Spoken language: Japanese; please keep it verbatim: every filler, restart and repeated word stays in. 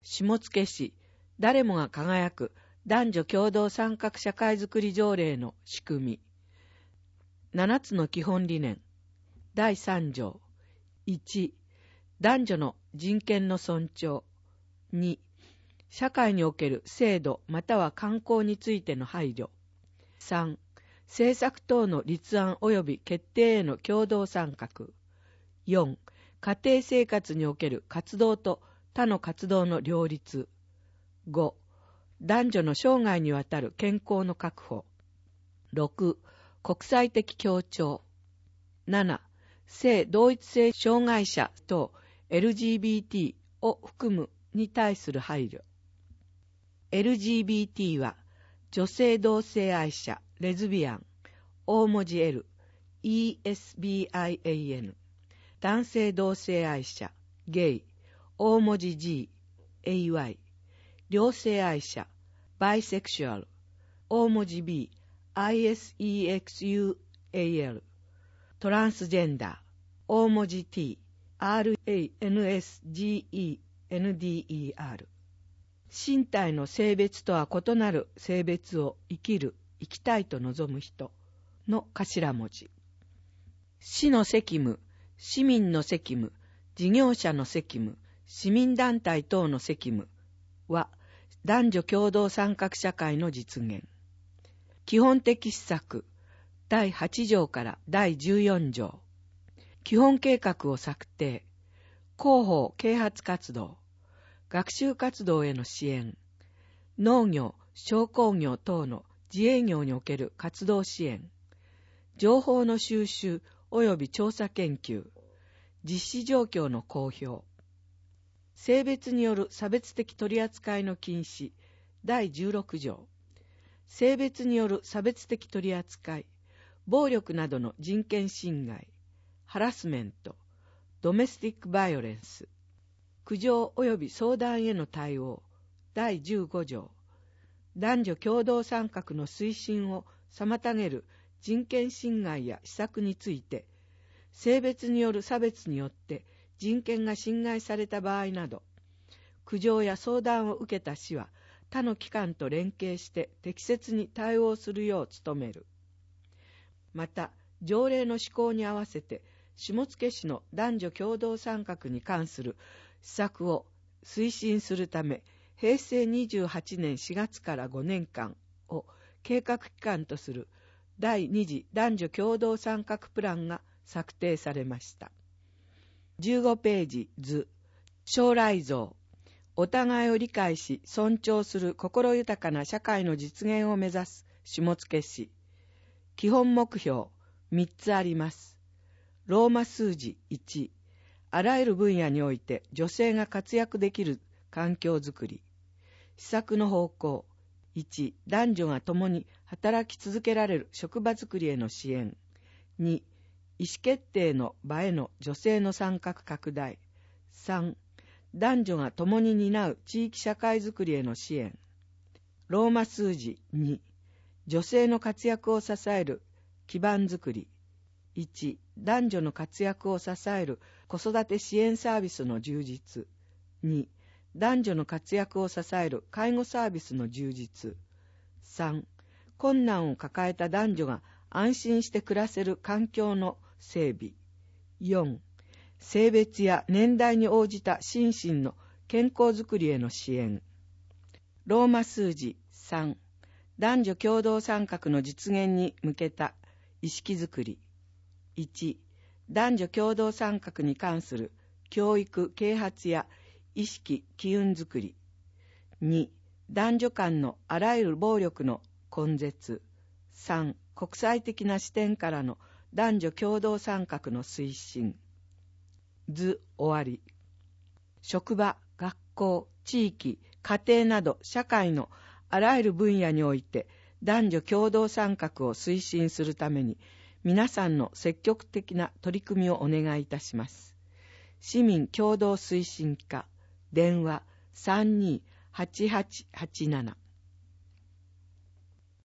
下野市誰もが輝く男女共同参画社会づくり条例の仕組み。ななつの基本理念。だいさん条。いち、男女の人権の尊重。に、社会における制度または慣行についての配慮。さん、政策等の立案及び決定への共同参画。よん、家庭生活における活動と他の活動の両立。ご、男女の生涯にわたる健康の確保。ろく、国際的協調。なな、性同一性障害者等 エルジービーティー を含むに対する配慮。エルジービーティー は女性同性愛者、レズビアン、大文字 L、イーエスビーアイエーエヌ、男性同性愛者、ゲイ、大文字 G、エーワイ、両性愛者、バイセクシュアル、大文字 B、アイエスイーエックスユーエーエル、トランスジェンダー、大文字 T、アールエーエヌエスジーイーエヌディーイーアール、身体の性別とは異なる性別を生きる、生きたいと望む人の頭文字。市の責務、市民の責務、事業者の責務、市民団体等の責務は男女共同参画社会の実現。基本的施策だいはち条からだいじゅうよん条。基本計画を策定、広報啓発活動、学習活動への支援、農業、商工業等の自営業における活動支援、情報の収集及び調査研究、実施状況の公表、性別による差別的取り扱いの禁止だいじゅうろく条、性別による差別的取り扱い、暴力などの人権侵害、ハラスメント、ドメスティックバイオレンス、苦情及び相談への対応だいじゅうご条、男女共同参画の推進を妨げる人権侵害や施策について、性別による差別によって人権が侵害された場合など、苦情や相談を受けた市は他の機関と連携して適切に対応するよう努める。また、条例の施行に合わせて下野市の男女共同参画に関する施策を推進するため、へいせいにじゅうはちねんしがつからごねんかんを計画期間とするだいに次男女共同参画プランが策定されました。じゅうごページ図、将来像、お互いを理解し尊重する心豊かな社会の実現を目指す下野市。基本目標みっつあります。ローマ数字いち、あらゆる分野において女性が活躍できる環境づくり。施策の方向いち、男女が共に働き続けられる職場づくりへの支援。に、意思決定の場への女性の参画拡大。さん、男女が共に担う地域社会づくりへの支援。ローマ数字に、女性の活躍を支える基盤づくり。いち、男女の活躍を支える子育て支援サービスの充実。に、男女の活躍を支える介護サービスの充実。さん、困難を抱えた男女が安心して暮らせる環境の整備。よん、性別や年代に応じた心身の健康づくりへの支援。ローマ数字さん、男女共同参画の実現に向けた意識づくり。いち、男女共同参画に関する教育・啓発や意識・機運づくり。に、男女間のあらゆる暴力の根絶。さん、国際的な視点からの男女共同参画の推進。図終わり。職場、学校、地域、家庭など社会のあらゆる分野において男女共同参画を推進するために皆さんの積極的な取り組みをお願いいたします。市民共同推進課、電話 さんにーはちはちはちなな